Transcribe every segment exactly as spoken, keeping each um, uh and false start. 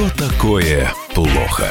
Что такое плохо?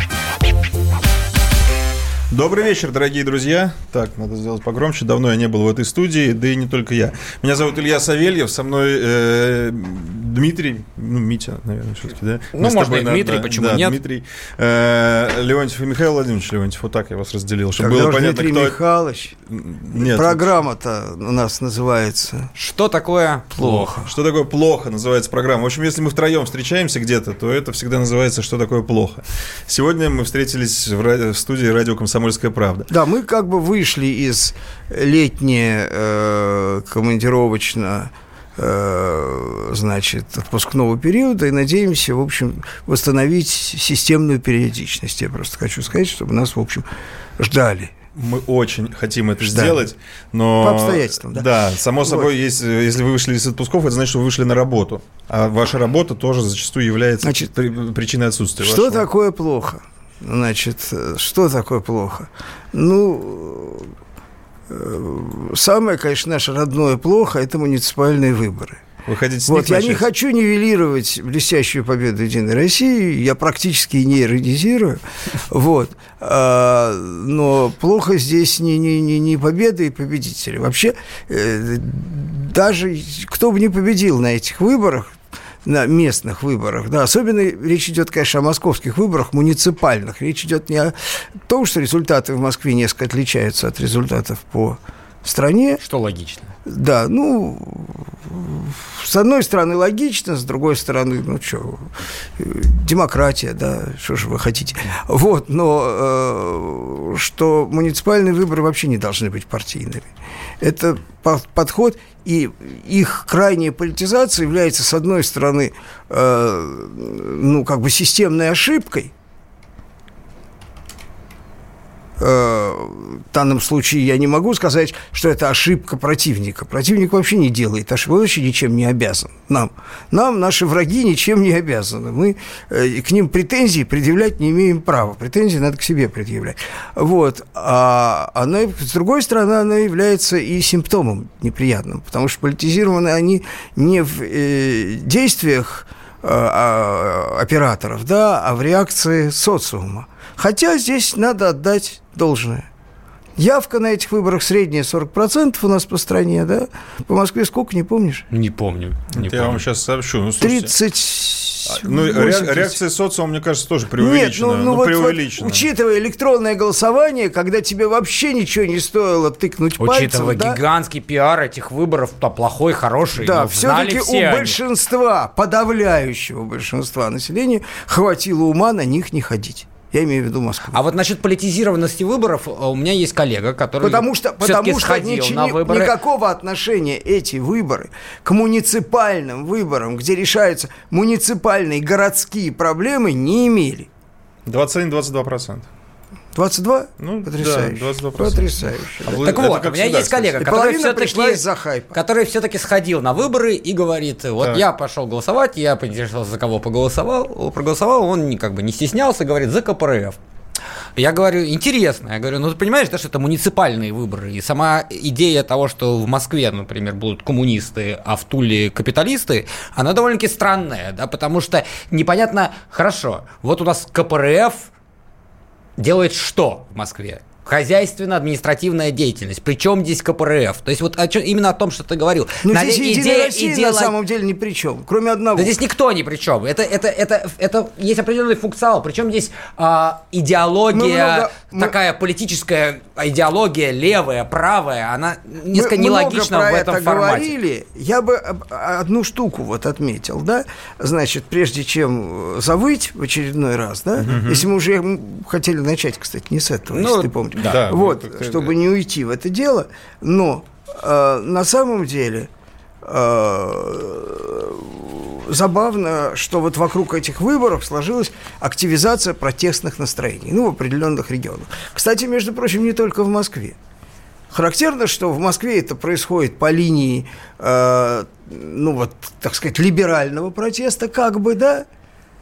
Добрый вечер, дорогие друзья. Так, надо сделать погромче. Давно я не был в этой студии, да и не только я. Меня зовут Илья Савельев, со мной э, Дмитрий, ну, Митя, наверное, все-таки, да? Ну, можно тобой, и Дмитрий, да, почему да, нет? Дмитрий, э, Леонтьев и Михаил Владимирович Леонтьев. Вот так я вас разделил, чтобы Когда было понятно, Дмитрий кто... Михайлович, нет, программа-то у нас называется «Что такое плохо?». Что такое плохо, называется программа. В общем, если мы втроем встречаемся где-то, то это всегда называется «Что такое плохо?». Сегодня мы встретились в, ради... в студии радио «Комсомольская правда». Да, мы как бы вышли из летнего э, командировочно, э, значит, отпускного периода и надеемся, в общем, восстановить системную периодичность. Я просто хочу сказать, чтобы нас, в общем, ждали. Мы очень хотим это Ждали. сделать, но... По обстоятельствам, да. Да, само собой, вот. есть, если вы вышли из отпусков, это значит, что вы вышли на работу. А ваша работа тоже зачастую является Значит, при, причиной отсутствия Что вашего. такое плохо? Значит, что такое плохо? Ну, самое, конечно, наше родное плохо – это муниципальные выборы. Вы хотите с Вот, них я начать? не хочу нивелировать блестящую победу Единой России, я практически не иронизирую, вот, а, но плохо здесь не, не, не, не победа и победители. Вообще, э, даже кто бы ни победил на этих выборах, на местных выборах, да, особенно речь идет, конечно, о московских выборах, муниципальных. Речь идет не о том, что результаты в Москве несколько отличаются от результатов по стране. Что логично. Да, ну, с одной стороны логично, с другой стороны, ну что, демократия, да, что же вы хотите. Вот, но э, что муниципальные выборы вообще не должны быть партийными. Это подход, и их крайняя политизация является, с одной стороны, э, ну, как бы системной ошибкой. В данном случае я не могу сказать, что это ошибка противника. Противник вообще не делает ошибок, он вообще ничем не обязан. Нам, нам наши враги ничем не обязаны. Мы к ним претензий предъявлять не имеем права. Претензии надо к себе предъявлять. Вот. А она, с другой стороны, она является и симптомом неприятным, потому что политизированы они не в э, действиях э, операторов, да, а в реакции социума. Хотя здесь надо отдать должное. Явка на этих выборах средняя сорок процентов у нас по стране, да? По Москве сколько, не помнишь? Не помню. Не Я помню. вам сейчас сообщу. Ну, слушайте, тридцать ну, ре- реакция социума, мне кажется, тоже преувеличена. Нет, ну, ну, ну, вот, преувеличена. вот, учитывая электронное голосование, когда тебе вообще ничего не стоило тыкнуть пальцем, Учитывая да? гигантский пиар этих выборов, то плохой, хороший, Да, ну, знали все-таки все у они. большинства, подавляющего большинства населения хватило ума на них не ходить. Я имею в виду Москву. А вот насчет политизированности выборов у меня есть коллега, который Потому что, потому что сходил ни, на выборы. никакого отношения эти выборы к муниципальным выборам, где решаются муниципальные городские проблемы, не имели. двадцать один - двадцать два процента. двадцать два? Ну, Потрясающе. да, двадцать два процента. Потрясающе. А Да. вы- Так это вот, у как меня всегда, есть коллега, И который половина пришла все-таки, из-за хайпа. который все-таки сходил на выборы и говорит, вот Так. я пошел голосовать, я поинтересовался, за кого поголосовал, проголосовал, он не, как бы не стеснялся, говорит, за ка пэ эр эф. Я говорю, интересно. Я говорю, ну ты понимаешь, да, что это муниципальные выборы. И сама идея того, что в Москве, например, будут коммунисты, а в Туле капиталисты, она довольно-таки странная, да, потому что непонятно, хорошо, вот у нас ка пэ эр эф делает что в Москве? Хозяйственно-административная деятельность. Причем здесь ка пэ эр эф? То есть вот о чем, именно о том, что ты говорил. Но Наве- здесь Единая идея- Россия идея на лог- самом деле ни при чем, кроме одного. Да здесь никто ни при чем. Это, это, это, это есть определенный функционал. Причем здесь а, идеология, Мы много- мы- такая политическая идеология, левая, правая, она несколько Мы нелогична много в про этом это формате. говорили. Я бы об- одну штуку вот отметил, да, значит, прежде чем завыть в очередной раз, да, угу. Если мы уже м, хотели начать, кстати, не с этого, Ну, если ты помнишь, да. вот, Ну, как-то- чтобы не уйти в это дело, но э, на самом деле э, забавно, что вот вокруг этих выборов сложилась активизация протестных настроений, ну, в определенных регионах. Кстати, между прочим, не только в Москве. Характерно, что в Москве это происходит по линии, э, ну, вот, так сказать, либерального протеста, как бы, да,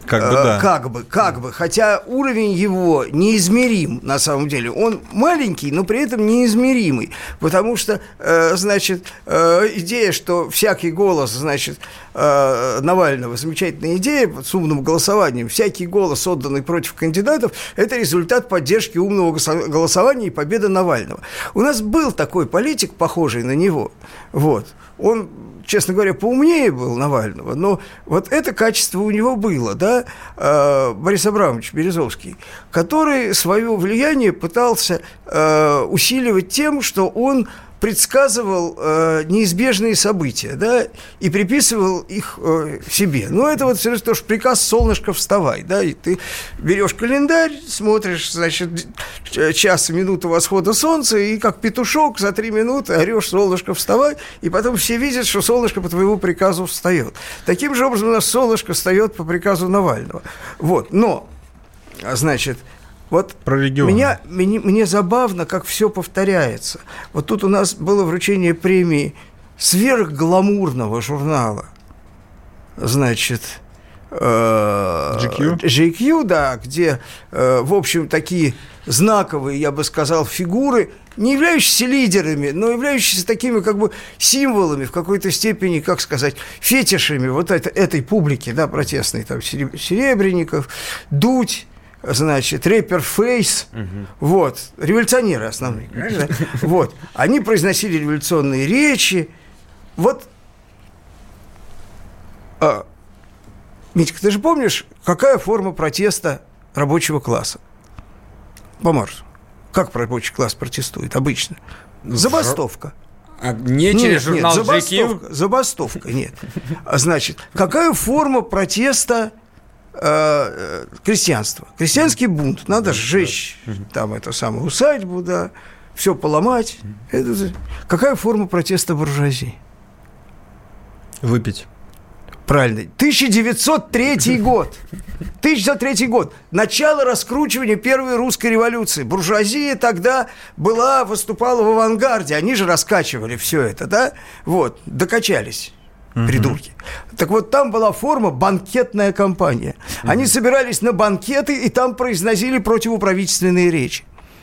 Как бы, да. Как бы, как бы. Хотя уровень его неизмерим, на самом деле. Он маленький, но при этом неизмеримый. Потому что, значит, идея, что всякий голос, значит, Навального, замечательная идея с умным голосованием, всякий голос, отданный против кандидатов, это результат поддержки умного голосования и победы Навального. У нас был такой политик, похожий на него. Вот. Он, честно говоря, поумнее был Навального, но вот это качество у него было, да, Борис Абрамович Березовский, который свое влияние пытался усиливать тем, что он предсказывал э, неизбежные события, да, и приписывал их э, себе. Ну, это вот все равно, что приказ «Солнышко, вставай», да, и ты берешь календарь, смотришь, значит, час и минуту восхода солнца, и как петушок за три минуты орешь «Солнышко, вставай», и потом все видят, что солнышко по твоему приказу встает. Таким же образом у нас солнышко встает по приказу Навального. Вот, но, значит... Вот про регион. Меня, мне, мне забавно, как все повторяется. Вот тут у нас было вручение премии сверхгламурного журнала, значит, э, джи кью? джи кью, да, где, э, в общем, такие знаковые, я бы сказал, фигуры, не являющиеся лидерами, но являющиеся такими как бы символами, в какой-то степени, как сказать, фетишами вот это, этой публики, да, протестной, там, Серебренников, Дудь, значит, рэпер Фейс, угу. Вот, революционеры основные, да? Вот, они произносили революционные речи, вот, а, Митька, ты же помнишь, какая форма протеста рабочего класса по Марсу? Как рабочий класс протестует обычно? Забастовка. А не через нет, журнал нет, джи кью? забастовка, забастовка, нет. Значит, какая форма протеста крестьянство. Крестьянский бунт. Надо сжечь там эту самую усадьбу, да, все поломать. Это... Какая форма протеста буржуазии? Выпить. Правильно. тысяча девятьсот третий год. тысяча девятьсот третий год. Начало раскручивания первой русской революции. Буржуазия тогда была, выступала в авангарде. Они же раскачивали все это, да? Вот. Докачались. Придурки. Uh-huh. Так вот, там была форма банкетная кампания. Uh-huh. Они собирались на банкеты и там произносили противоправительственные речи.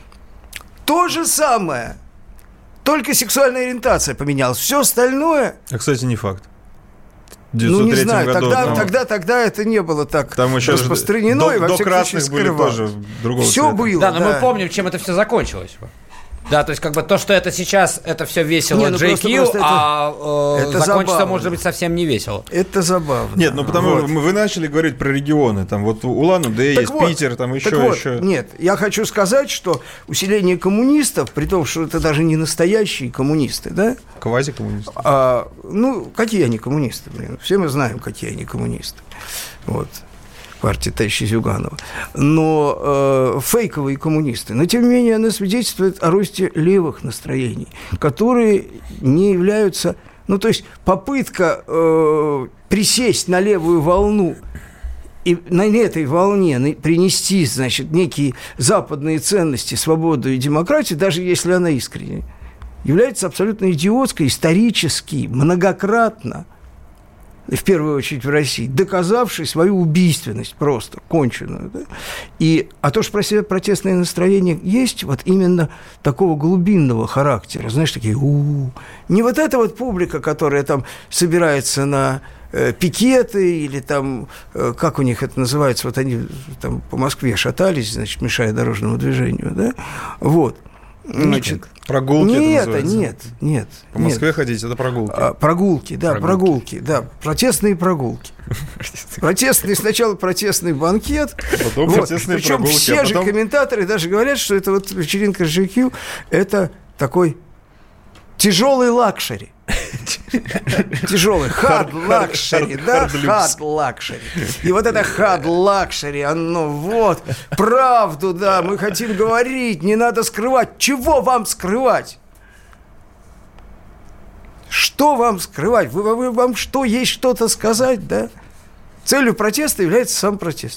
То же самое. Только сексуальная ориентация поменялась. Все остальное... А, кстати, не факт. Ну, не знаю, году, тогда, там, тогда, тогда это не было так там еще распространено. До, и во до всяком красных случае, были тоже другого все цвета. было, да, но да. мы помним, чем это все закончилось. Да, то есть, как бы то, что это сейчас, это все весело не, ну джей кью, просто, просто а это, э, это закончится, забавно. может быть, совсем не весело. Это забавно. Нет, ну потому вот. что вы начали говорить про регионы. Там вот Улан-Удэ есть, вот, Питер, там еще, так вот, еще. Нет, я хочу сказать, что усиление коммунистов, при том, что это даже не настоящие коммунисты, да? Квазикоммунисты. А, ну, какие они коммунисты, блин? Все мы знаем, какие они коммунисты. Вот. Партии товарища Зюганова, но э, фейковые коммунисты. Но, тем не менее, она свидетельствует о росте левых настроений, которые не являются... Ну, то есть, попытка э, присесть на левую волну и на этой волне принести, значит, некие западные ценности, свободу и демократию, даже если она искренняя, является абсолютно идиотской, исторически, многократно, в первую очередь в России, доказавший свою убийственность просто, конченую. Да? И, а то, что протестное настроение есть вот именно такого глубинного характера, знаешь, такие у-у-у. Не вот эта вот публика, которая там собирается на э, пикеты или там, э, как у них это называется, вот они там по Москве шатались, значит, мешая дорожному движению, да, вот. Значит, прогулки нет, это называется. Нет, нет. По Москве нет. ходить, это прогулки. А, прогулки, да, прогулки. прогулки, да, протестные прогулки. Протестный, сначала протестный банкет, потом вот. протестные Причем прогулки. все а потом... же комментаторы даже говорят, что это вот вечеринка джи кью, это такой тяжелый лакшери. Тяжелый, hard luxury, да, hard luxury. И вот это hard luxury, оно вот, правду, да, мы хотим говорить, не надо скрывать. Чего вам скрывать? Что вам скрывать? Вы, вы, вам что, есть что-то сказать, да? Целью протеста является сам протест.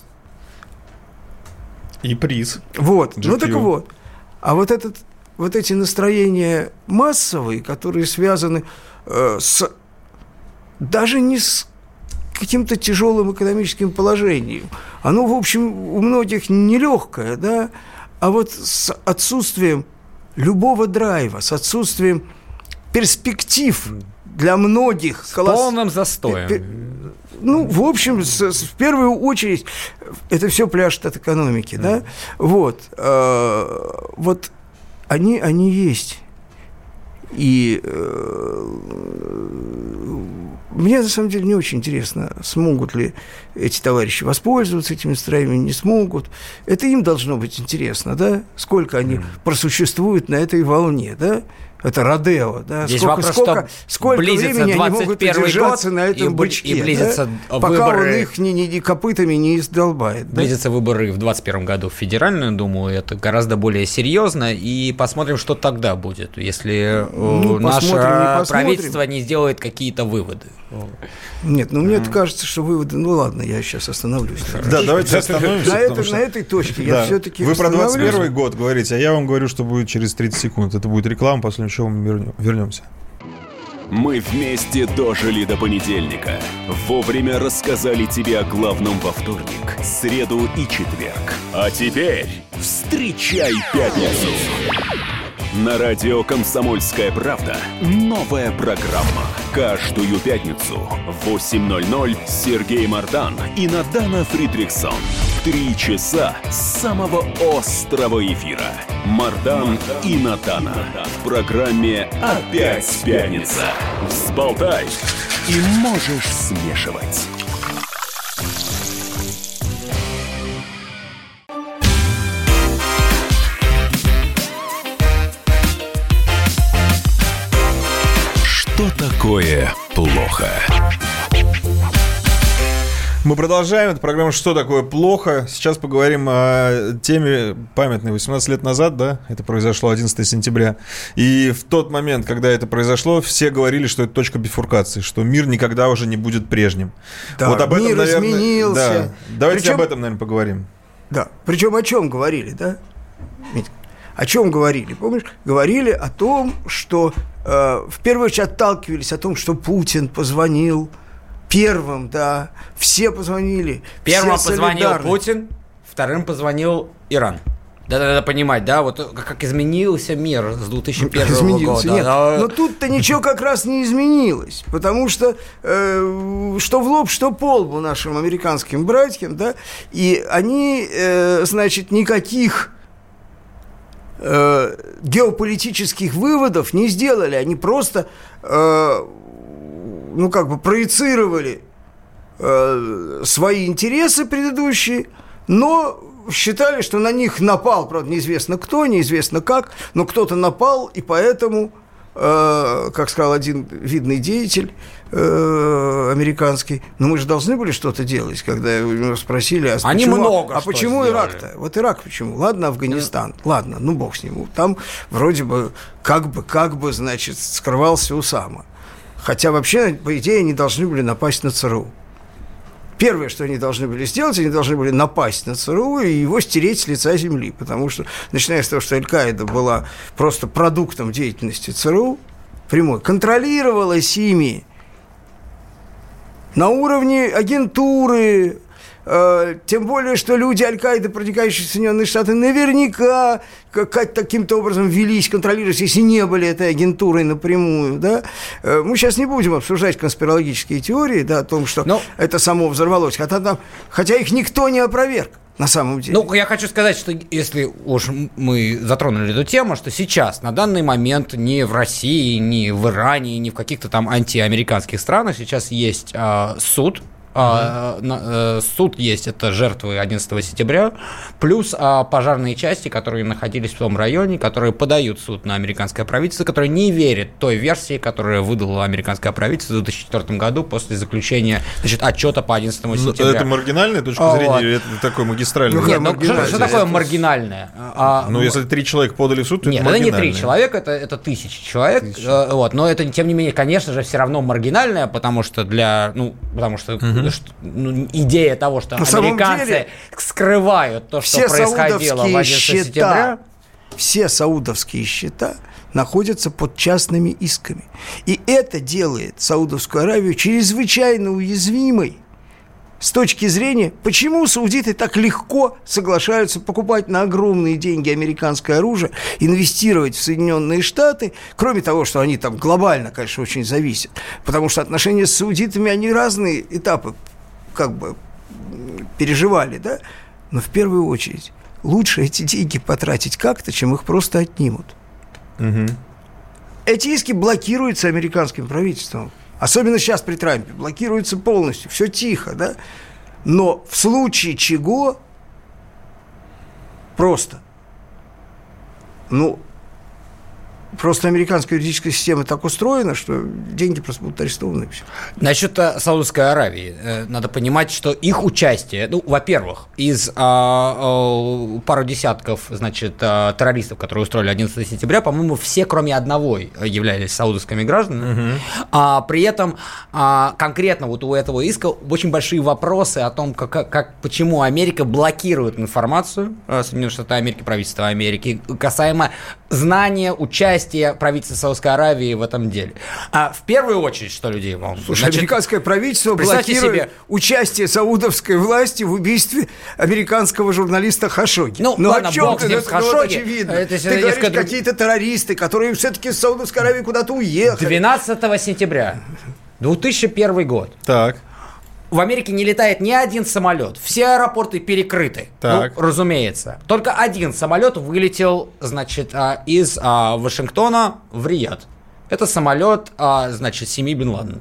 И приз. Вот, джи кью. Ну так вот. А вот этот... Вот эти настроения массовые, которые связаны э, с, даже не с каким-то тяжелым экономическим положением. Оно, в общем, у многих нелегкое, да, а вот с отсутствием любого драйва, с отсутствием перспектив для многих. С колосс... полным застоем. Ну, в общем, с, с, в первую очередь, это все пляшет от экономики, mm. да, вот, э, вот они, они есть. И э, мне, на самом деле, не очень интересно, смогут ли эти товарищи воспользоваться этими строениями, не смогут. Это им должно быть интересно, да, сколько они mm. просуществуют на этой волне, да. Это Родео, да? Здесь сколько, вопрос, сколько, сколько времени они могут удержаться год, на этом и, бычке, и близятся да? выборы, пока он их ни, ни, ни копытами не издолбает. Близятся да? выборы в двадцать первом году в Федеральную Думу, это гораздо более серьезно, и посмотрим, что тогда будет, если ну, наше не правительство не сделает какие-то выводы. Нет, ну мне кажется, что выводы... Ну ладно, я сейчас остановлюсь. Да, давайте остановимся. На, это, что... на этой точке я все-таки Вы про двадцать первый год говорите, а я вам говорю, что будет через тридцать секунд. Это будет реклама, после чего мы вернемся. Мы вместе дожили до понедельника. Вовремя рассказали тебе о главном во вторник, среду и четверг. А теперь встречай пятницу. На радио «Комсомольская правда» новая программа. Каждую пятницу в восемь ноль ноль Сергей Мардан и Надана Фридрихсон. Три часа самого острого эфира. Мардан и Надана. В программе «Опять пятница». Взболтай и можешь смешивать. Что такое плохо? Мы продолжаем. Это программа «Что такое плохо?». Сейчас поговорим о теме памятной. восемнадцать лет назад, да, это произошло одиннадцатого сентября. И в тот момент, когда это произошло, все говорили, что это точка бифуркации, что мир никогда уже не будет прежним. Да, вот об этом, мир наверное, изменился. Да. Давайте Причем... об этом, наверное, поговорим. Да. Причем о чем говорили, да? О чем говорили? Помнишь? Говорили о том, что э, в первую очередь отталкивались о том, что Путин позвонил первым, да, все позвонили. Первым все позвонил Путин, вторым позвонил Иран. Да, надо понимать, да, вот как изменился мир с две тысячи первого изменился, года. Нет, да. Но тут-то ничего как раз не изменилось, потому что э, что в лоб, что по лбу нашим американским братьям, да, и они, э, значит, никаких э, геополитических выводов не сделали, они просто, э, ну, как бы проецировали э, свои интересы предыдущие, но считали, что на них напал, правда, неизвестно кто, неизвестно как, но кто-то напал, и поэтому, э, как сказал один видный деятель э, американский, ну мы же должны были что-то делать, когда его спросили, а Они почему, много а что почему сделали. Ирак-то? Вот Ирак почему? Ладно, Афганистан, да. Ладно, ну бог с ним. Там вроде бы, как бы, как бы, значит, скрывался Усама. Хотя вообще, по идее, они должны были напасть на ЦРУ. Первое, что они должны были сделать, они должны были напасть на ЦРУ и его стереть с лица земли, потому что, начиная с того, что Аль-Каида была просто продуктом деятельности ЦРУ, прямой, контролировалась ими на уровне агентуры, э, тем более, что люди Аль-Каиды, проникающие в Соединенные Штаты, наверняка как, каким-то образом велись, контролировались, если не были этой агентурой напрямую, да. Э, мы сейчас не будем обсуждать конспирологические теории, да, о том, что Но... это само взорвалось, хотя, там, хотя их никто не опроверг. На самом деле. Ну, я хочу сказать, что если уж мы затронули эту тему, что сейчас, на данный момент, ни в России, ни в Иране, ни в каких-то там антиамериканских странах сейчас есть э, суд. Mm-hmm. А, суд есть, это жертвы одиннадцатого сентября, плюс а, пожарные части, которые находились в том районе, которые подают в суд на американское правительство, которое не верит той версии, которую выдало американское правительство в две тысячи четвёртом году после заключения, значит, отчета по одиннадцатому сентября. Это маргинальная точка зрения вот. Или это такое магистральное? Нет, ну, что, что такое маргинальное? А, ну, если три человека подали в суд, то нет, это маргинальное. Нет, это не три человека, это, это тысячи человек, тысячи. Вот, но это, тем не менее, конечно же, все равно маргинальное, потому что для, ну, потому что угу. Что, ну, идея того, что на американцы деле, скрывают то, что происходило в одиннадцатого сентября. Все саудовские счета находятся под частными исками. И это делает Саудовскую Аравию чрезвычайно уязвимой с точки зрения, почему саудиты так легко соглашаются покупать на огромные деньги американское оружие, инвестировать в Соединенные Штаты, кроме того, что они там глобально, конечно, очень зависят, потому что отношения с саудитами, они разные этапы как бы переживали, да, но в первую очередь лучше эти деньги потратить как-то, чем их просто отнимут. Угу. Эти иски блокируются американским правительством. Особенно сейчас при Трампе. Блокируется полностью. Все тихо, да? Но в случае чего просто, ну, просто американская юридическая система так устроена, что деньги просто будут арестованы. Все. Насчет Саудовской Аравии. Надо понимать, что их участие, ну, во-первых, из а, а, пару десятков, значит, а, террористов, которые устроили одиннадцатого сентября, по-моему, все, кроме одного, являлись саудовскими гражданами. Угу. А, при этом а, конкретно вот у этого иска очень большие вопросы о том, как, как, почему Америка блокирует информацию, Соединенные Штаты Америки, правительство Америки, касаемо знания, участия правительства Саудовской Аравии в этом деле. А в первую очередь, что людей волнует? Слушай, Значит, американское правительство блокирует себе участие саудовской власти в убийстве американского журналиста Хашогги. Ну, ну ладно, о чем бог ты? с ним, с Хашогги. Ну, очевидно. Это, ты говоришь, скажу... какие-то террористы, которые все-таки с Саудовской Аравии куда-то уехали. двенадцатого сентября, две тысячи первый год. Так. В Америке не летает ни один самолет. Все аэропорты перекрыты. Так. Ну, разумеется. Только один самолет вылетел, значит, из Вашингтона в Рияд. Это самолет, значит, семьи Бен Ладена.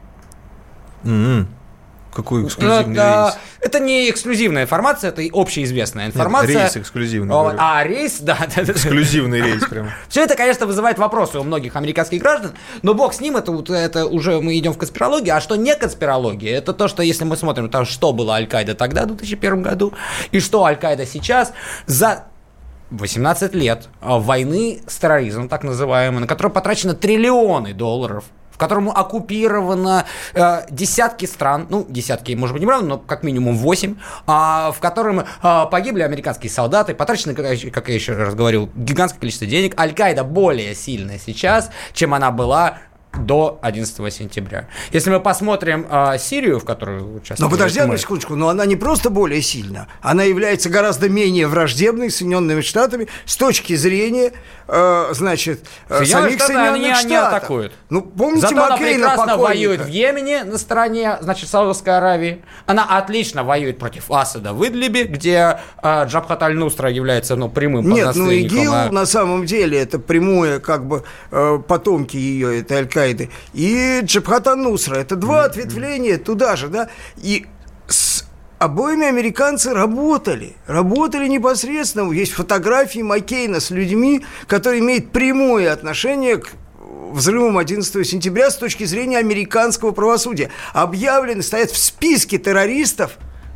Mm-hmm. Какой эксклюзивный это, рейс? Это не эксклюзивная информация, это общеизвестная информация. Нет, рейс эксклюзивный. О, а, рейс, да. Эксклюзивный рейс прям. Все это, конечно, вызывает вопросы у многих американских граждан, но бог с ним, это, это уже мы идем в конспирологию. А что не конспирология, это то, что если мы смотрим, там, что было Аль-Каида тогда, в две тысячи первом году, и что Аль-Каида сейчас, за восемнадцать лет войны с терроризмом, так называемой, на которую потрачено триллионы долларов, в котором оккупировано э, десятки стран, ну, десятки, может быть, неправда, но как минимум восемь, а, в котором а, погибли американские солдаты, потрачено, как, как я еще раз говорил, гигантское количество денег. Аль-Каида более сильная сейчас, чем она была до одиннадцатого сентября. Если мы посмотрим э, Сирию, в которой участвует... Но подожди одну секундочку, но она не просто более сильна, она является гораздо менее враждебной Соединенными Штатами с точки зрения, э, значит, Соединенные самих Штаты, Соединенных они, Штатов. Они атакуют. Ну, помните Зато Маккейна, она прекрасно покойника? воюет в Йемене на стороне, значит, Саудовской Аравии. Она отлично воюет против Асада в Идлибе, где э, Джабхат аль-Нусра является, ну, прямым Нет, ну поднаследником. ИГИЛ а... на самом деле это прямое, как бы, э, потомки ее, это Аль-Каиды. И И Джабхат аль-Нусра. Это два ответвления туда же, да. И с обоими американцы работали. Работали непосредственно. Есть фотографии Маккейна с людьми, которые имеют прямое отношение к взрывам одиннадцатого сентября с точки зрения американского правосудия. Объявлены, стоят в списке террористов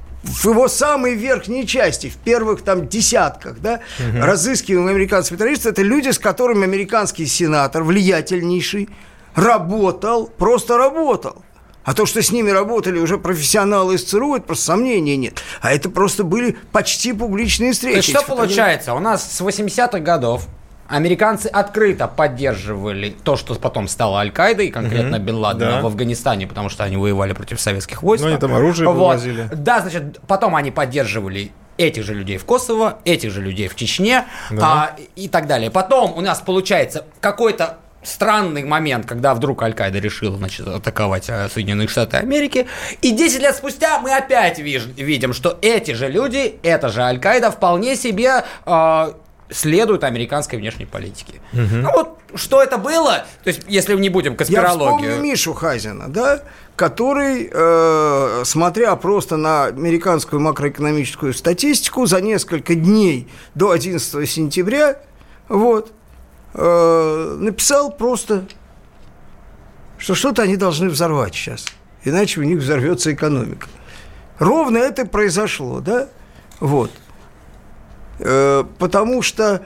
в его самой верхней части, в первых там десятках, да, угу. разыскиваемые американскими террористами. Это люди, с которыми американский сенатор, влиятельнейший, работал, просто работал. А то, что с ними работали уже профессионалы из ЦРУ, это просто сомнений нет. А это просто были почти публичные встречи. То есть, что получается? У нас с восьмидесятых годов американцы открыто поддерживали то, что потом стало Аль-Каидой, конкретно угу, Бен Ладена, да. в Афганистане, потому что они воевали против советских войск. Ну, они там оружие вот. вывозили. Да, значит, потом они поддерживали этих же людей в Косово, этих же людей в Чечне, да. а, и так далее. Потом у нас получается какой-то странный момент, когда вдруг Аль-Каида решила, значит, атаковать Соединенные Штаты Америки, и десять лет спустя мы опять виж- видим, что эти же люди, эта же Аль-Каида вполне себе э, следуют американской внешней политике. Угу. Ну вот, что это было, то есть, если не будем конспирологию... Я вспомню Мишу Хазина, да, который, э, смотря просто на американскую макроэкономическую статистику, за несколько дней до одиннадцатого сентября, вот, написал просто, что что-то они должны взорвать сейчас, иначе у них взорвется экономика. Ровно это и произошло, да? Вот. Потому что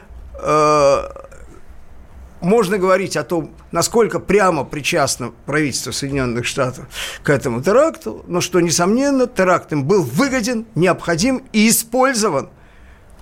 можно говорить о том, насколько прямо причастно правительство Соединенных Штатов к этому теракту, но что, несомненно, теракт им был выгоден, необходим и использован.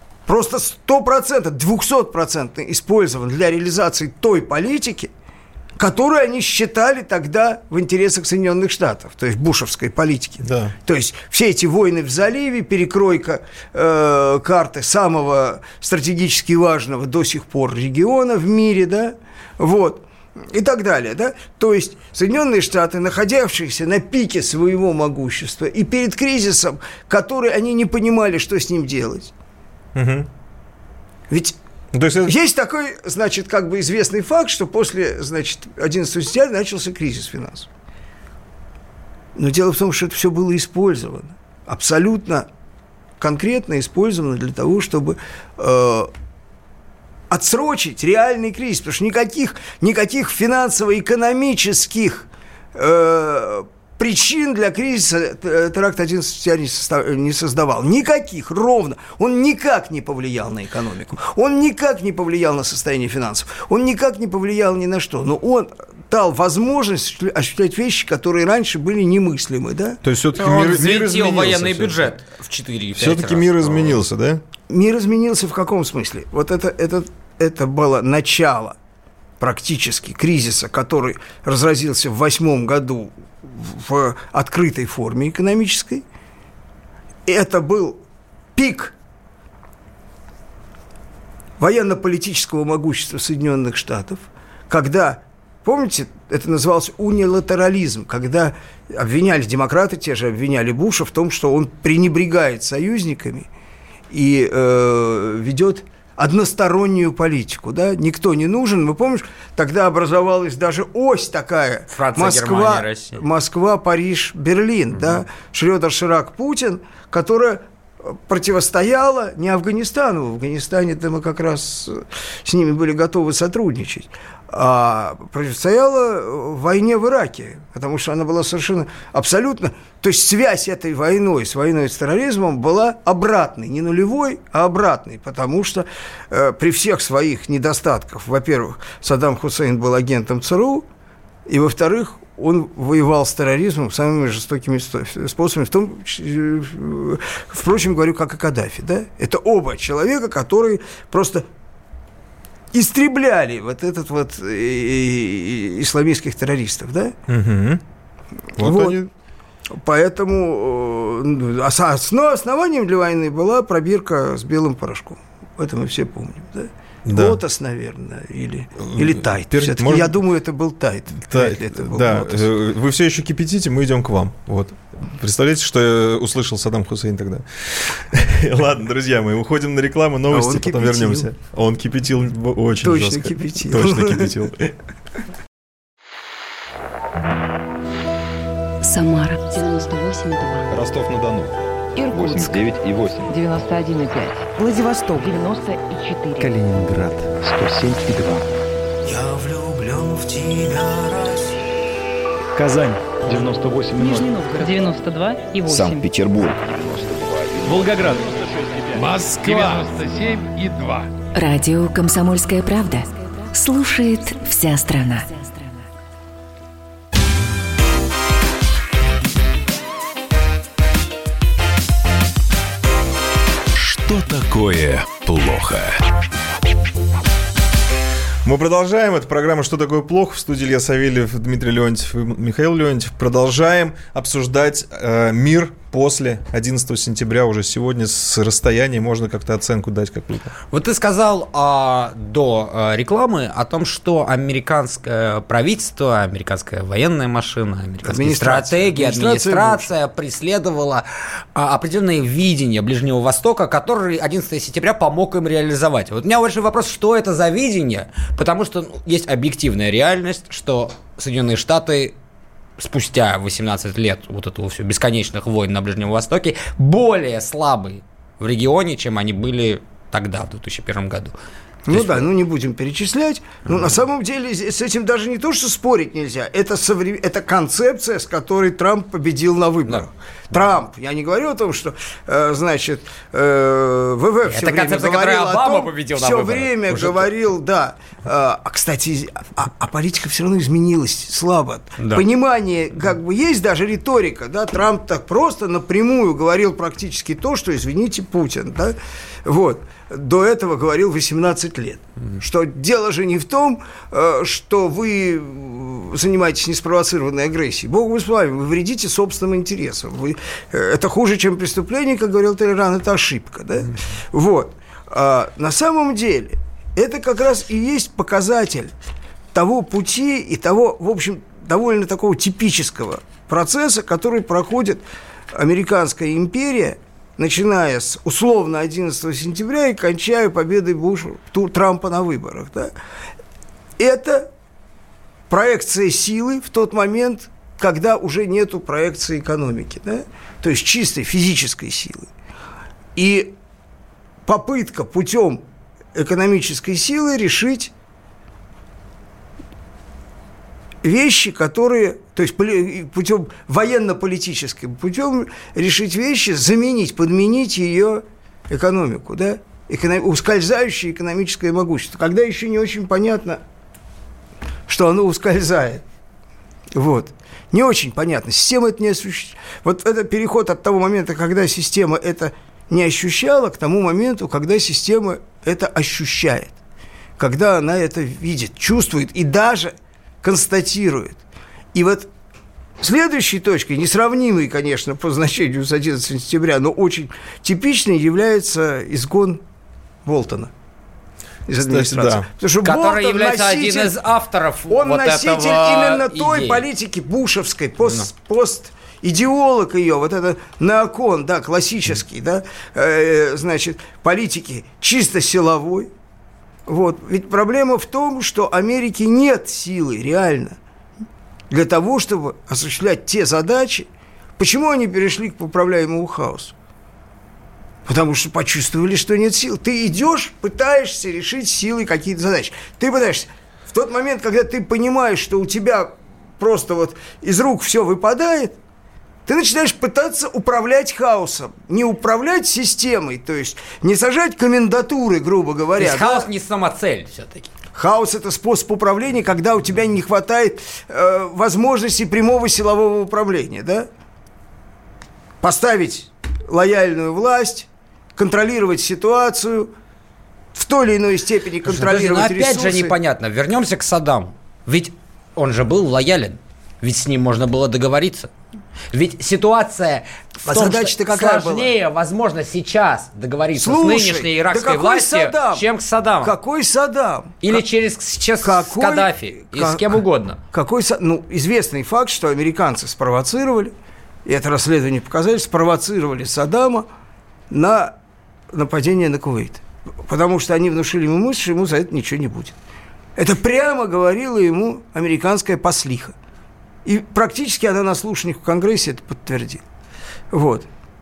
Просто сто процентов, двухсот процентов использован для реализации той политики, которую они считали тогда в интересах Соединенных Штатов, то есть бушевской политики. Да. То есть все эти войны в заливе, перекройка э, карты самого стратегически важного до сих пор региона в мире, да, вот, и так далее, да. То есть Соединенные Штаты, находившиеся на пике своего могущества и перед кризисом, который они не понимали, что с ним делать. Угу. Ведь То есть, это... есть такой, значит, как бы известный факт, что после, значит, одиннадцатого сентября начался кризис финансовый. Но дело в том, что это все было использовано, абсолютно конкретно использовано для того, чтобы э, отсрочить реальный кризис, потому что никаких, никаких финансово-экономических э, причин для кризиса теракт одиннадцатого сентября не создавал. Никаких, ровно. Он никак не повлиял на экономику. Он никак не повлиял на состояние финансов. Он никак не повлиял ни на что. Но он дал возможность осуществлять вещи, которые раньше были немыслимы, да? То есть все-таки Он мир, мир изменился. военный все-таки. бюджет в четыре-пять Все-таки раз. мир изменился, да? Мир изменился в каком смысле? Вот это, это, это было начало практически кризиса, который разразился в восьмом году в открытой форме экономической. Это был пик военно-политического могущества Соединенных Штатов, когда, помните, это называлось унилатерализм, когда обвиняли демократы, те же обвиняли Буша в том, что он пренебрегает союзниками и э, ведет одностороннюю политику, да, никто не нужен. Мы помнишь, тогда образовалась даже ось такая: Франция, Москва, Германия, Россия. Москва, Париж, Берлин, угу. да, Шрёдер, Ширак, Путин, которая противостояла не Афганистану, в Афганистане-то мы как раз с ними были готовы сотрудничать, а противостояла войне в Ираке, потому что она была совершенно абсолютно... То есть связь этой войной с войной с терроризмом была обратной, не нулевой, а обратной, потому что э, при всех своих недостатках, во-первых, Саддам Хусейн был агентом ЦРУ, и, во-вторых, он воевал с терроризмом самыми жестокими способами, в том, впрочем, говорю, как и Каддафи, да? Это оба человека, которые просто истребляли вот этот вот исламистских террористов, да? Угу. Вот вот. они... Поэтому основанием для войны была пробирка с белым порошком. Это мы все помним, да? Да. Лотос, наверное, или, или Тайт. Пер... Все-таки Может... я думаю, это был Тайт. Тайт. Это был да, Лотос. Вы все еще кипятите, мы идем к вам. Вот. Представляете, что я услышал Саддам Хусейн тогда? Ладно, друзья, мы уходим на рекламу, новости, а потом вернемся. Он кипятил очень Точно жестко. кипятил. Точно кипятил. Самара девяносто восемь и два. Ростов-на-Дону Иркутск восемьдесят девять и восемь. девяносто один и пять. Владивосток девяносто и четыре. Калининград сто семь и два. Я влюблен в тебя, Россия. Казань девяносто восемь и ноль. Нижний Новгород девяносто два и восемь. Санкт-Петербург Волгоград Москва девяносто семь и два. Радио «Комсомольская правда». Слушает вся страна. Что такое плохо? Мы продолжаем. Это программа «Что такое плохо?» В студии Илья Савельев, Дмитрий Леонтьев и Михаил Леонтьев. Продолжаем обсуждать э, мир после одиннадцатого сентября. Уже сегодня с расстояния можно как-то оценку дать какую-то. Вот ты сказал а, до а, рекламы о том, что американское правительство, американская военная машина, американские стратегии, администрация, администрация преследовала а, определенное видение Ближнего Востока, который одиннадцатого сентября помог им реализовать. Вот у меня большой вопрос, что это за видение? Потому что ну, есть объективная реальность, что Соединенные Штаты спустя восемнадцать лет вот этого всего бесконечных войн на Ближнем Востоке более слабые в регионе, чем они были тогда, в две тысячи первом году. Ну есть... да, ну не будем перечислять. Но mm-hmm. на самом деле с этим даже не то, что спорить нельзя. Это, соврем... это концепция, с которой Трамп победил на выборах. Да. Трамп, я не говорю о том, что, э, значит, э, ВВ все это время концепция, говорил которой Обама о том, победил на все выборах. время Уже говорил, да. А, кстати, а, а политика все равно изменилась слабо. Да. Понимание, как бы, есть даже риторика, да. Трамп так просто напрямую говорил практически то, что, извините, Путин, да. Вот. до этого говорил восемнадцать лет. Mm-hmm. Что дело же не в том, что вы занимаетесь неспровоцированной агрессией. Бог вы с вами, вы вредите собственным интересам. Вы, это хуже, чем преступление, как говорил Толеран, это ошибка. Да? Mm-hmm. Вот. А на самом деле это как раз и есть показатель того пути и того, в общем, довольно такого типического процесса, который проходит американская империя, начиная с условно одиннадцатого сентября и кончая победой Буша, Трампа на выборах. Да? Это проекция силы в тот момент, когда уже нету проекции экономики, да? То есть чистой физической силы. И попытка путем экономической силы решить вещи, которые, то есть путем военно-политическим путем решить вещи, заменить, подменить ее экономику, да, Эконом... ускользающее экономическое могущество, когда еще не очень понятно, что оно ускользает. Вот. Не очень понятно. Система это не ощущает. Вот это переход от того момента, когда система это не ощущала, к тому моменту, когда система это ощущает. Когда она это видит, чувствует и даже констатирует. И вот следующей точкой, несравнимой, конечно, по значению с одиннадцатого сентября, но очень типичной является изгон Болтона из администрации. Да. Потому что который Болтон является носитель, один из авторов он вот носитель этого именно той идеи. политики бушевской, пост, пост идеолог ее, вот это неокон, да, классический, да, э, значит, политики чисто силовой. Вот. Ведь проблема в том, что Америке нет силы реально для того, чтобы осуществлять те задачи. Почему они перешли к управляемому хаосу? Потому что почувствовали, что нет сил. Ты идешь, пытаешься решить силой какие-то задачи. Ты пытаешься. В тот момент, когда ты понимаешь, что у тебя просто вот из рук все выпадает, ты начинаешь пытаться управлять хаосом. Не управлять системой, то есть не сажать комендатуры, грубо говоря. То есть да? хаос не самоцель все-таки. Хаос – это способ управления, когда у тебя не хватает э, возможности прямого силового управления, да? Поставить лояльную власть, контролировать ситуацию, в той или иной степени контролировать Подожди, но опять ресурсы. же непонятно. Вернемся к Саддаму. Ведь он же был лоялен. Ведь с ним можно было договориться. Ведь ситуация в а том, задача-то что какая сложнее, была? Возможно, сейчас договориться Слушай, с нынешней иракской да властью, Саддам? чем с Саддамом. Какой Саддам? Или как... через сейчас какой... с Каддафи, и как... с кем угодно. Какой... Ну, известный факт, что американцы спровоцировали, и это расследование показали, спровоцировали Саддама на нападение на Кувейт. Потому что они внушили ему мысль, что ему за это ничего не будет. Это прямо говорила ему американская послиха. И практически она на слушаниях в Конгрессе это подтвердила. Вот.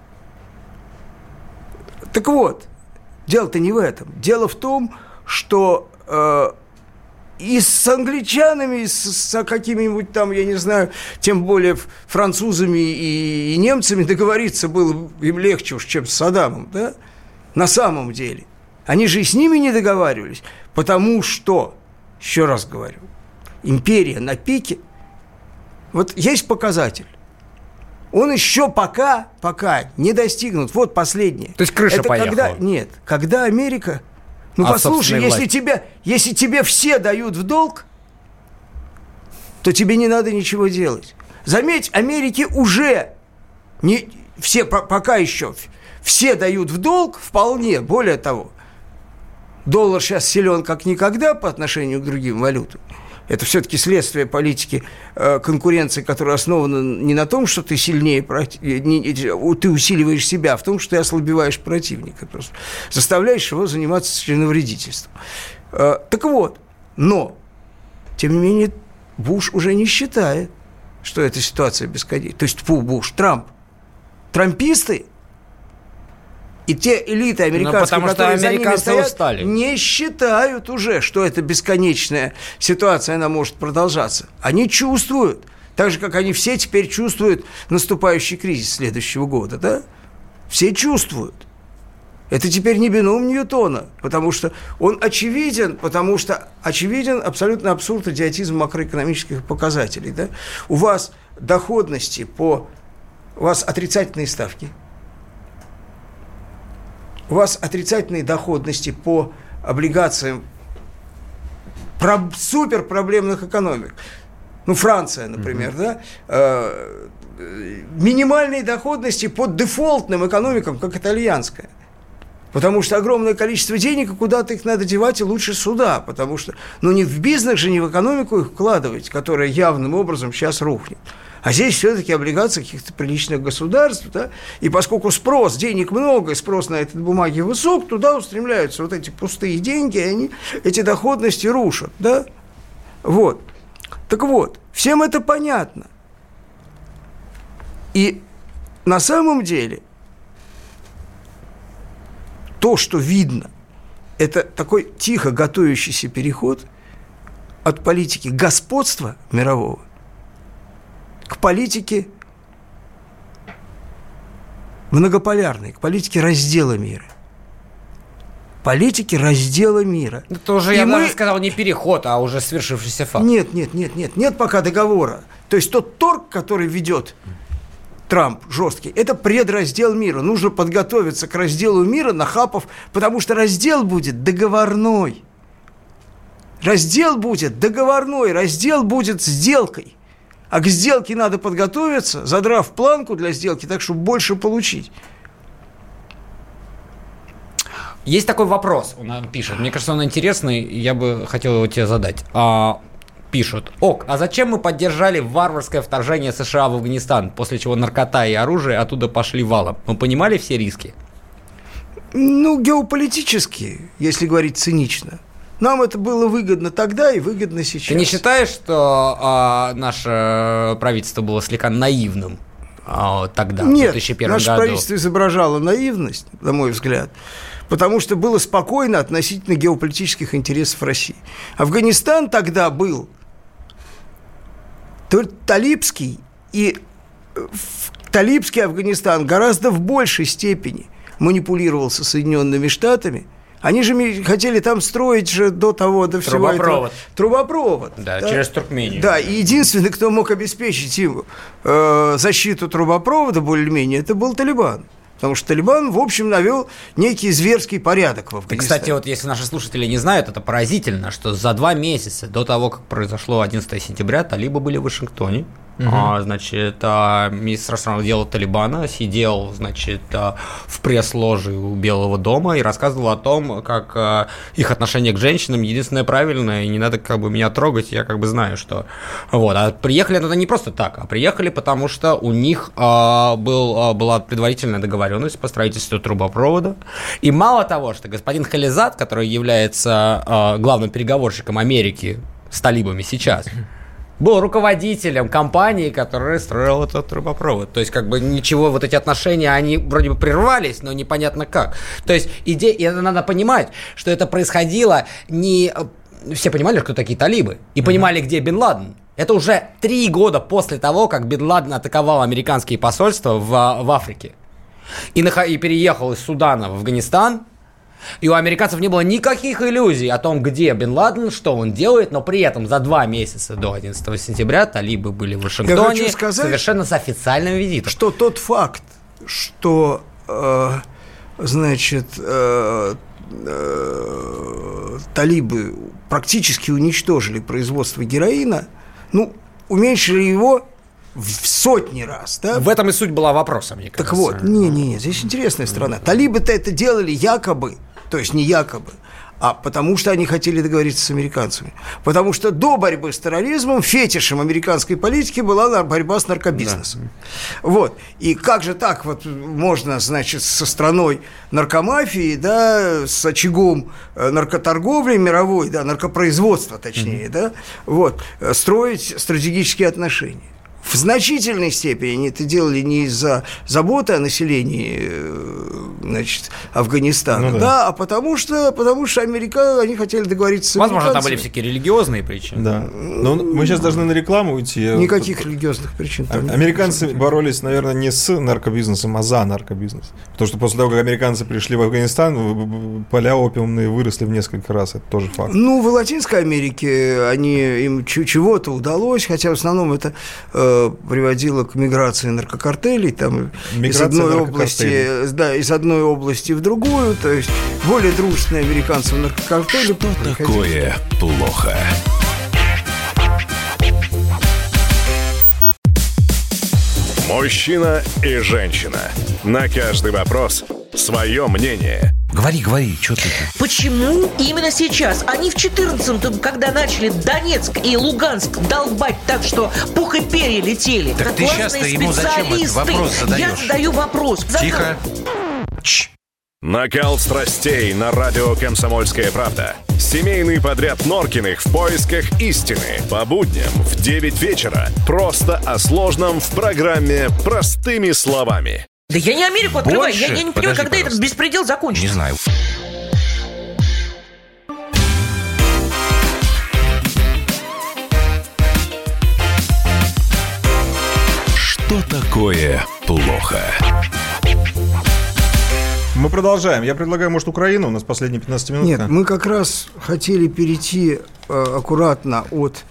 Так вот, дело-то не в этом. Дело в том, что э, и с англичанами, и с, с какими-нибудь там, я не знаю, тем более французами и, и немцами договориться было им легче уж, чем с Саддамом, да? На самом деле. Они же и с ними не договаривались, потому что, еще раз говорю, империя на пике. Вот есть показатель. Он еще пока, пока не достигнут. Вот последнее. То есть крыша это поехала? Когда, нет, когда Америка... Ну, а послушай, если тебе, если тебе все дают в долг, то тебе не надо ничего делать. Заметь, Америке уже не, все, пока еще все дают в долг вполне. Более того, доллар сейчас силен как никогда по отношению к другим валютам. Это все-таки следствие политики э, конкуренции, которая основана не на том, что ты сильнее, не, ты усиливаешь себя, а в том, что ты ослабеваешь противника. Просто заставляешь его заниматься членовредительством. Э, так вот, но, тем не менее, Буш уже не считает, что эта ситуация бесконечна. То есть, фу, Буш, Трамп. Трамписты и те элиты американские, ну, которые за ними стоят, устали. Не считают уже, что эта бесконечная ситуация, она может продолжаться. Они чувствуют, так же, как они все теперь чувствуют наступающий кризис следующего года, да? Все чувствуют. Это теперь не бином Ньютона, потому что он очевиден, потому что очевиден абсолютно абсурд, идиотизм макроэкономических показателей, да? У вас доходности по... У вас отрицательные ставки. у вас отрицательные доходности по облигациям про- суперпроблемных экономик. Ну, Франция, например, mm-hmm. да, э, минимальные доходности по дефолтным экономикам, как итальянская. Потому что огромное количество денег, и куда-то их надо девать, и лучше сюда. Потому что, ну, не в бизнес же, не в экономику их вкладывать, которая явным образом сейчас рухнет. А здесь все-таки облигации каких-то приличных государств, да, и поскольку спрос, денег много, и спрос на эти бумаги высок, туда устремляются вот эти пустые деньги, и они эти доходности рушат, да. Вот. Так вот, всем это понятно. И на самом деле то, что видно, это такой тихо готовящийся переход от политики господства мирового к политике многополярной, к политике раздела мира. Политики раздела мира. Это уже, И я мы... даже сказал, не переход, а уже свершившийся факт. Нет, нет, нет, нет, нет пока договора. То есть тот торг, который ведет Трамп жесткий, это предраздел мира. Нужно подготовиться к разделу мира, нахапав, потому что раздел будет договорной. Раздел будет договорной, раздел будет сделкой. А к сделке надо подготовиться, задрав планку для сделки, так, чтобы больше получить. Есть такой вопрос, он нам пишет. Мне кажется, он интересный, я бы хотел его тебе задать. А, пишут. Ок, а зачем мы поддержали варварское вторжение США в Афганистан, после чего наркота и оружие оттуда пошли валом? Мы понимали все риски? Ну, геополитически, если говорить цинично. Нам это было выгодно тогда и выгодно сейчас. Ты не считаешь, что а, наше правительство было слегка наивным а, тогда, Нет, в две тысячи первом наше году? правительство изображало наивность, на мой взгляд, потому что было спокойно относительно геополитических интересов России. Афганистан тогда был талибский, и талибский Афганистан гораздо в большей степени манипулировался Соединенными Штатами. Они же хотели там строить же до того, до всего Трубопровод. этого... Трубопровод. Да, да, через Туркмению. Да, и единственный, кто мог обеспечить им э, защиту трубопровода более-менее, это был Талибан. Потому что Талибан, в общем, навел некий зверский порядок в Афганистане. Кстати, вот если наши слушатели не знают, это поразительно, что за два месяца до того, как произошло одиннадцатое сентября, талибы были в Вашингтоне. Uh-huh. А, значит, а, министр иностранных дел Талибана сидел, значит, а, в пресс-ложе у Белого дома и рассказывал о том, как а, их отношение к женщинам единственное правильное, и не надо как бы меня трогать, я как бы знаю, что... Вот. А приехали туда не просто так, а приехали потому, что у них а, был, а, была предварительная договоренность по строительству трубопровода. И мало того, что господин Хализад, который является а, главным переговорщиком Америки с талибами сейчас, был руководителем компании, которая строила этот трубопровод. То есть, как бы, ничего, вот эти отношения, они вроде бы прервались, но непонятно как. То есть, идея, и это надо понимать, что это происходило не... Все понимали, кто такие талибы, и понимали, где Бен Ладен. Это уже три года после того, как Бен Ладен атаковал американские посольства в, в Африке. И, на, и переехал из Судана в Афганистан. И у американцев не было никаких иллюзий о том, где Бен Ладен, что он делает, но при этом за два месяца до одиннадцатого сентября талибы были в Вашингтоне сказать, совершенно с официальным визитом. Что тот факт, что, э, значит, э, э, талибы практически уничтожили производство героина, ну, уменьшили его в сотни раз, да? В этом и суть была вопроса, мне кажется. Так вот, не-не-не, здесь интересная сторона. Талибы-то это делали якобы, то есть не якобы, а потому что они хотели договориться с американцами. Потому что до борьбы с терроризмом фетишем американской политики была борьба с наркобизнесом. Да. Вот. И как же так вот можно, значит, со страной наркомафии, да, с очагом наркоторговли мировой, да, наркопроизводства, точнее, mm-hmm. да, вот, строить стратегические отношения. В значительной степени они это делали не из-за заботы о населении, значит, Афганистана, ну, да. да, а потому что, потому что Америка, они хотели договориться с американцами. Возможно, там были всякие религиозные причины. Да. Но мы сейчас должны на рекламу уйти. Никаких религиозных причин. Там американцы нет. боролись, наверное, не с наркобизнесом, а за наркобизнес. Потому что после того, как американцы пришли в Афганистан, поля опиумные выросли в несколько раз. Это тоже факт. Ну, в Латинской Америке они, им чего-то удалось, хотя в основном это... приводило, приводило к миграции наркокартелей там, из, одной области, да, из одной области в другую, то есть более дружественные американцам наркокартели. Что такое плохо? Мужчина и женщина. На каждый вопрос свое мнение. Говори, говори, что ты? Почему именно сейчас? Они в четырнадцатом, когда начали Донецк и Луганск долбать так, что пух и перья летели. Так ты сейчас-то ему зачем этот вопрос задаешь? Я задаю вопрос. Тихо. Чш. Накал страстей на радио «Комсомольская правда». Семейный подряд Норкиных в поисках истины. По будням в девять вечера. Просто о сложном в программе «Простыми словами». Да я не Америку открываю. Больше? Я, я не Подожди, понимаю, когда пожалуйста. этот беспредел закончится. Не знаю. Что такое плохо? Мы продолжаем. Я предлагаю, может, Украину. У нас последние пятнадцать минут. Нет, мы как раз хотели перейти э, аккуратно от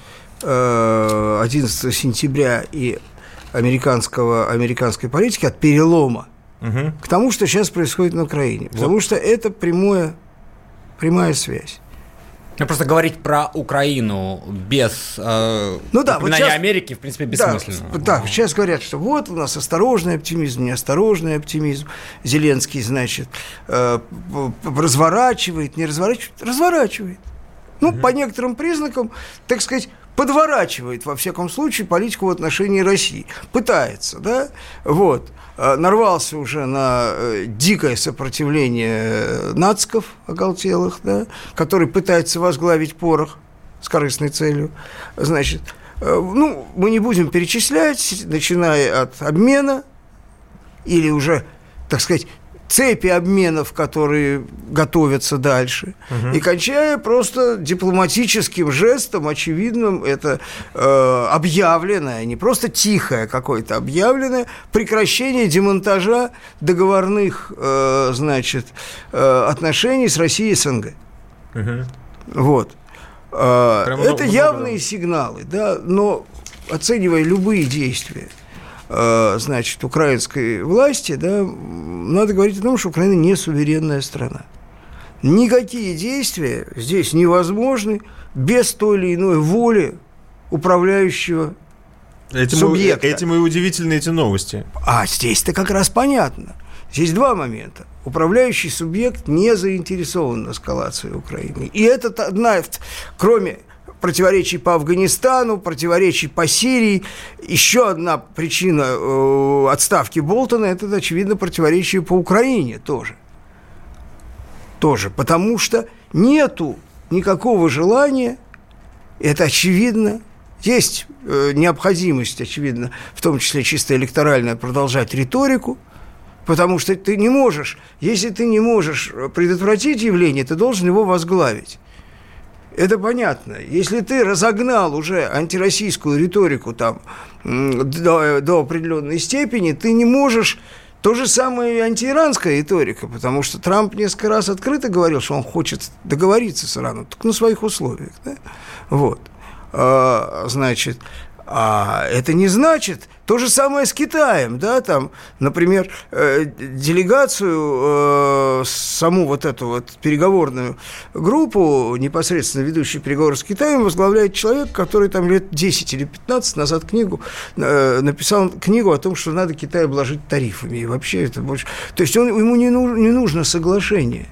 э, одиннадцатого сентября и американского, американской политики, от перелома Угу. к тому, что сейчас происходит на Украине. Потому что это прямое, прямая связь. Ну, просто говорить про Украину без э, Ну да, упоминания вот сейчас- Америки, в принципе, бессмысленно. Да, да, сейчас говорят, что вот у нас осторожный оптимизм, неосторожный оптимизм. Зеленский, значит, э, разворачивает, не разворачивает, разворачивает. Ну, угу. По некоторым признакам, так сказать, подворачивает, во всяком случае, политику в отношении России. Пытается, да, вот. Нарвался уже на дикое сопротивление нациков оголтелых, да, который пытается возглавить порох с корыстной целью. Значит, ну, мы не будем перечислять, начиная от обмена или уже, так сказать, цепи обменов, которые готовятся дальше, угу. и кончая просто дипломатическим жестом, очевидным, это э, объявленное, не просто тихое какое-то, объявленное прекращение демонтажа договорных, э, значит, э, отношений с Россией и СНГ. Угу. Вот. Э, это много, явные много. Сигналы, да, но оценивая любые действия, значит, украинской власти, да, надо говорить о том, что Украина не суверенная страна. Никакие действия здесь невозможны без той или иной воли управляющего этим субъекта. И, этим и удивительны эти новости. А здесь-то как раз понятно. Здесь два момента. Управляющий субъект не заинтересован в эскалации Украины. И это одна, кроме противоречий по Афганистану, противоречий по Сирии. Еще одна причина э, отставки Болтона – это, очевидно, противоречие по Украине тоже. Тоже, потому что нету никакого желания, это очевидно, есть э, необходимость, очевидно, в том числе чисто электоральная, продолжать риторику, потому что ты не можешь, если ты не можешь предотвратить явление, ты должен его возглавить. Это понятно. Если ты разогнал уже антироссийскую риторику там, до, до определенной степени, ты не можешь... То же самое и антииранская риторика, потому что Трамп несколько раз открыто говорил, что он хочет договориться с Ираном, только на своих условиях. Да? Вот. А, значит, а это не значит... То же самое с Китаем, да, там, например, э, делегацию, э, саму вот эту вот переговорную группу, непосредственно ведущий переговоры с Китаем, возглавляет человек, который там лет десять или пятнадцать назад книгу, э, написал книгу о том, что надо Китай обложить тарифами, и вообще это больше... То есть он, ему не, ну, не нужно соглашение.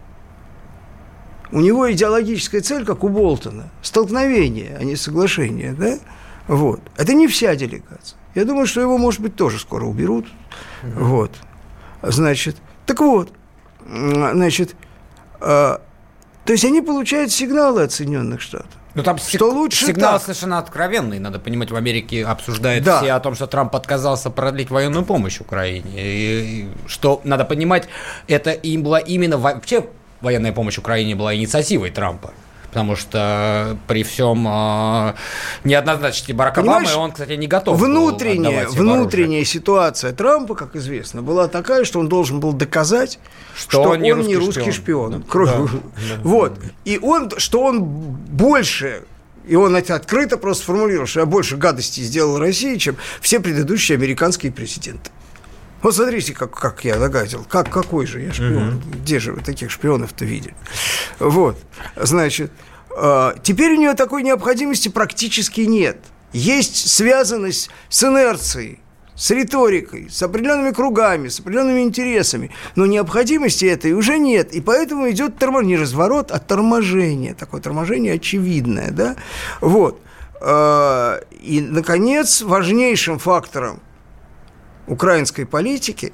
У него идеологическая цель, как у Болтона, столкновение, а не соглашение, да, вот. Это не вся делегация. Я думаю, что его, может быть, тоже скоро уберут. Mm-hmm. Вот. Значит, так вот, значит, э, то есть они получают сигналы от Соединенных Штатов. Ну, там что сиг- лучше сигнал так. совершенно откровенный. Надо понимать, в Америке обсуждают да. все о том, что Трамп отказался продлить военную помощь Украине. И, и, что, надо понимать, это им была именно... Вообще военная помощь Украине была инициативой Трампа. Потому что при всем э, неоднозначности Барака Обамы, он, кстати, не готов внутренняя, был внутренняя ситуация Трампа, как известно, была такая, что он должен был доказать, что, что он, не, он русский не русский шпион. шпион. Да. Да. Вот. И он, что он больше И он это открыто просто сформулировал, что я больше гадостей сделал России, чем все предыдущие американские президенты. Вот смотрите, как, как я догадил. Как, какой же я шпион? Mm-hmm. Где же вы таких шпионов-то видели? Вот, значит, э, теперь у нее такой необходимости практически нет. Есть связанность с инерцией, с риторикой, с определенными кругами, с определенными интересами. Но необходимости этой уже нет. И поэтому идет торможение, не разворот, а торможение. Такое торможение очевидное, да? Вот. Э, и, наконец, важнейшим фактором украинской политики,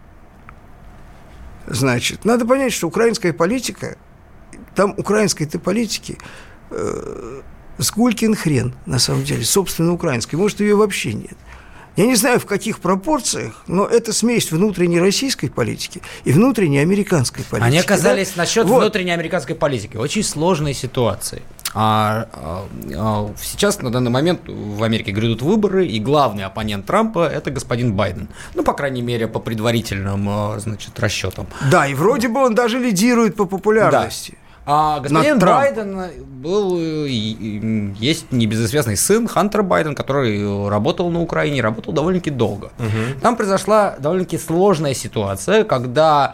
значит, надо понять, что украинская политика, там украинской-то политики э, скулькин хрен, на самом деле, собственно, украинской, может, ее вообще нет. Я не знаю, в каких пропорциях, но это смесь внутренней российской политики и внутренней американской политики. Они оказались да? насчет вот. внутренней американской политики в очень сложной ситуации. А, а, а, сейчас, на данный момент, в Америке грядут выборы, и главный оппонент Трампа – это господин Байден. Ну, по крайней мере, по предварительным, значит, расчетам. Да, и вроде бы он даже лидирует по популярности. Да. А господин Байден был, есть небезызвестный сын Хантер Байден, который работал на Украине, работал довольно-таки долго. Угу. Там произошла довольно-таки сложная ситуация, когда,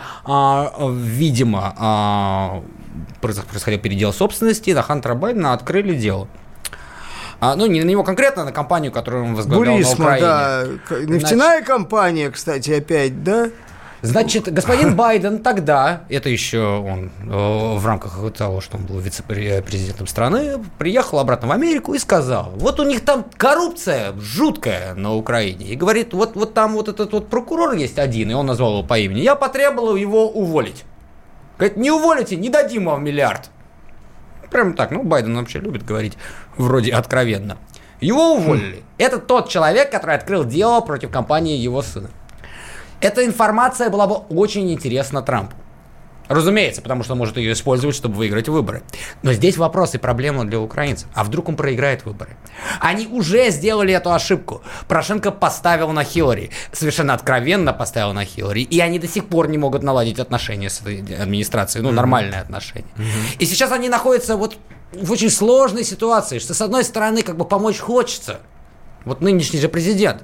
видимо, происходил передел собственности, на Хантера Байдена открыли дело. А, ну, не на него конкретно, а на компанию, которую он возглавлял Бурисма, на Украине. Да. Нефтяная Значит, компания, кстати, опять, да? Значит, господин Байден тогда, это еще он в рамках того, что он был вице-президентом страны, приехал обратно в Америку и сказал, вот у них там коррупция жуткая на Украине. И говорит, вот, вот там вот этот вот прокурор есть один, и он назвал его по имени, я потребовал его уволить. Говорит, не уволите, не дадим вам миллиард. Прямо так, ну, Байден вообще любит говорить вроде откровенно. Его уволили. Хм. Это тот человек, который открыл дело против компании его сына. Эта информация была бы очень интересна Трампу. Разумеется, потому что он может ее использовать, чтобы выиграть выборы. Но здесь вопрос и проблема для украинцев. А вдруг он проиграет выборы? Они уже сделали эту ошибку. Порошенко поставил на Хиллари. Совершенно откровенно поставил на Хиллари. И они до сих пор не могут наладить отношения с этой администрацией. Ну, mm-hmm. нормальные отношения. Mm-hmm. И сейчас они находятся вот в очень сложной ситуации, что с одной стороны как бы помочь хочется. Вот нынешний же президент.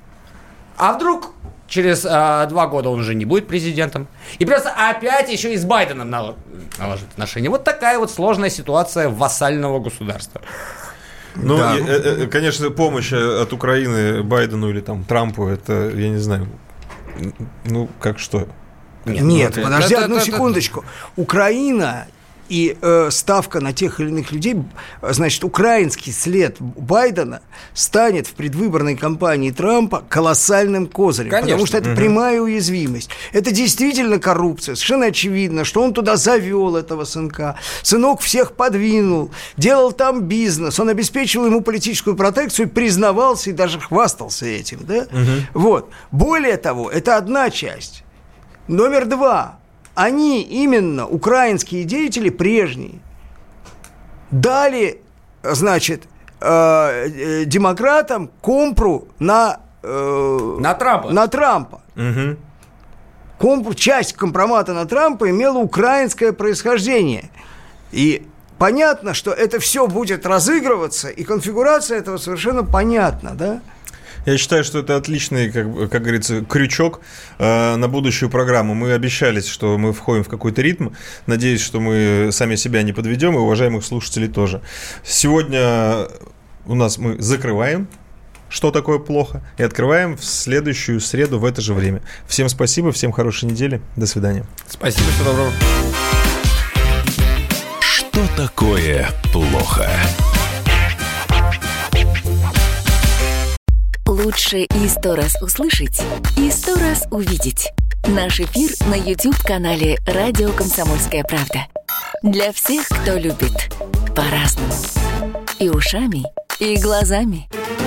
А вдруг... Через э, два года он уже не будет президентом. И придется опять еще и с Байденом наложить отношения. Вот такая вот сложная ситуация вассального государства. Ну, да. и, и, конечно, помощь от Украины Байдену или там Трампу, это, я не знаю, ну, как что? Нет, Нет ну, подожди это, одну это, секундочку. Это... Украина... И э, ставка на тех или иных людей, значит, украинский след Байдена станет в предвыборной кампании Трампа колоссальным козырем. Конечно. Потому что это угу. прямая уязвимость. Это действительно коррупция. Совершенно очевидно, что он туда завел этого сынка. Сынок всех подвинул, делал там бизнес. Он обеспечивал ему политическую протекцию, признавался и даже хвастался этим. Да? Угу. Вот. Более того, это одна часть. Номер два. Они, именно, украинские деятели прежние, дали, значит, э, демократам компру на, э, на Трампа. На Трампа. Угу. Компру, часть компромата на Трампа имела украинское происхождение. И понятно, что это все будет разыгрываться, и конфигурация этого совершенно понятна, да? Я считаю, что это отличный, как, как говорится, крючок э, на будущую программу. Мы обещались, что мы входим в какой-то ритм. Надеюсь, что мы сами себя не подведем, и уважаемых слушателей тоже. Сегодня у нас мы закрываем «Что такое плохо?» и открываем в следующую среду в это же время. Всем спасибо, всем хорошей недели. До свидания. Спасибо, всего доброго. Что такое плохо? Лучше и сто раз услышать, и сто раз увидеть. Наш эфир на YouTube-канале «Радио Комсомольская правда». Для всех, кто любит по-разному. И ушами, и глазами.